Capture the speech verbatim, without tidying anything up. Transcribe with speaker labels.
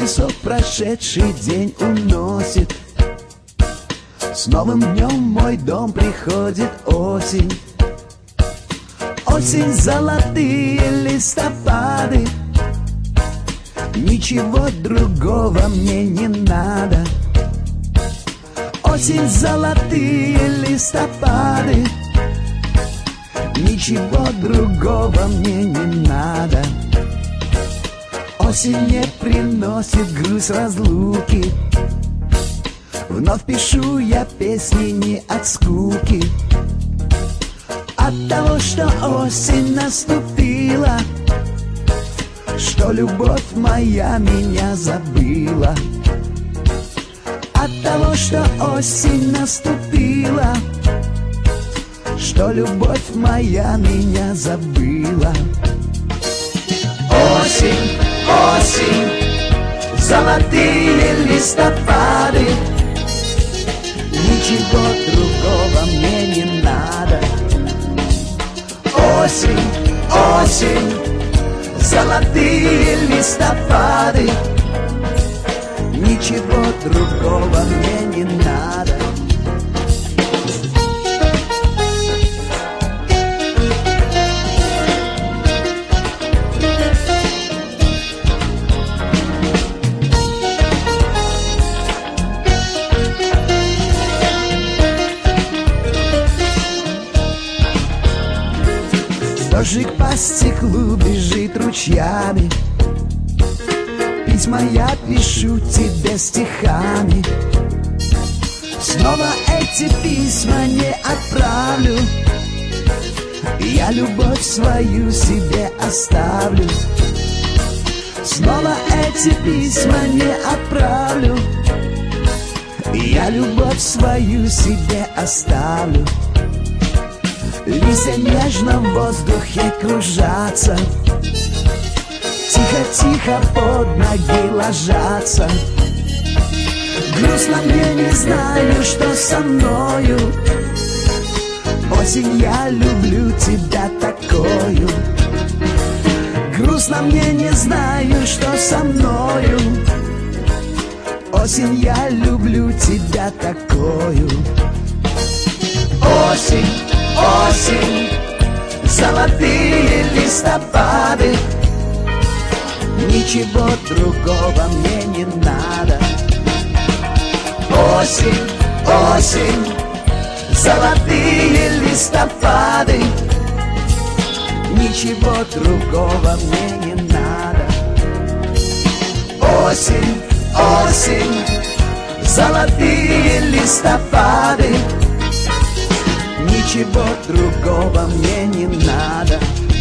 Speaker 1: часов прошедший день уносит. С новым днем в мой дом приходит осень. Осень, золотые листопады. Ничего другого мне не надо. Осень, золотые листопады. Ничего другого мне не надо. Осень не приносит грусть разлуки. Вновь пишу я песни не от скуки. От того, что осень наступила, что любовь моя меня забыла. От того, что осень наступила, что любовь моя меня забыла. Осень, осень, золотые листопады. Ничего другого мне не надо. Осень, осень, золотые листопады. Ничего другого мне не надо. Дождик по стеклу бежит ручьями. Письма я пишу тебе стихами. Снова эти письма не отправлю. Я любовь свою себе оставлю. Снова эти письма не отправлю. Я любовь свою себе оставлю. Листья нежно в воздухе кружатся. Тихо-тихо под ноги ложатся. Грустно мне, не знаю, что со мною. Осень, я люблю тебя такою. Грустно мне, не знаю, что со мною. Осень, я люблю тебя такою. Осень, осень, золотые листопады. Ничего другого мне не надо. Осень, осень, золотые листопады. Ничего другого мне не надо. Осень, осень, золотые листопады. Ничего другого мне не надо.